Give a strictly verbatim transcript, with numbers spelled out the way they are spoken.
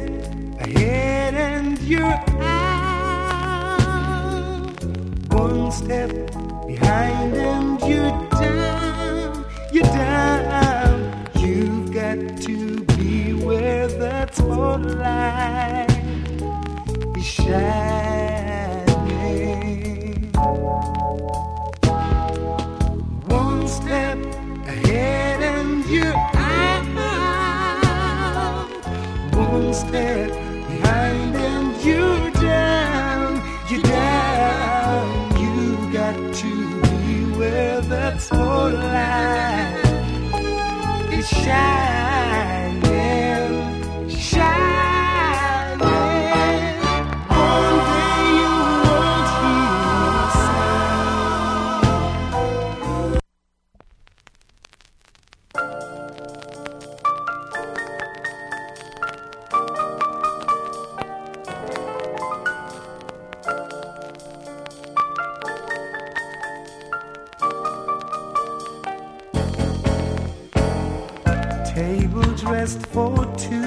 ahead and you're out. One step behind and you're down. You're down. You've got to be where that spotlight is shining. One step ahead and you're out. One step behind and you're down. You're down. You got to be where that spotlight is shining, shining. One day you won't hear a sound. Table dressed for two.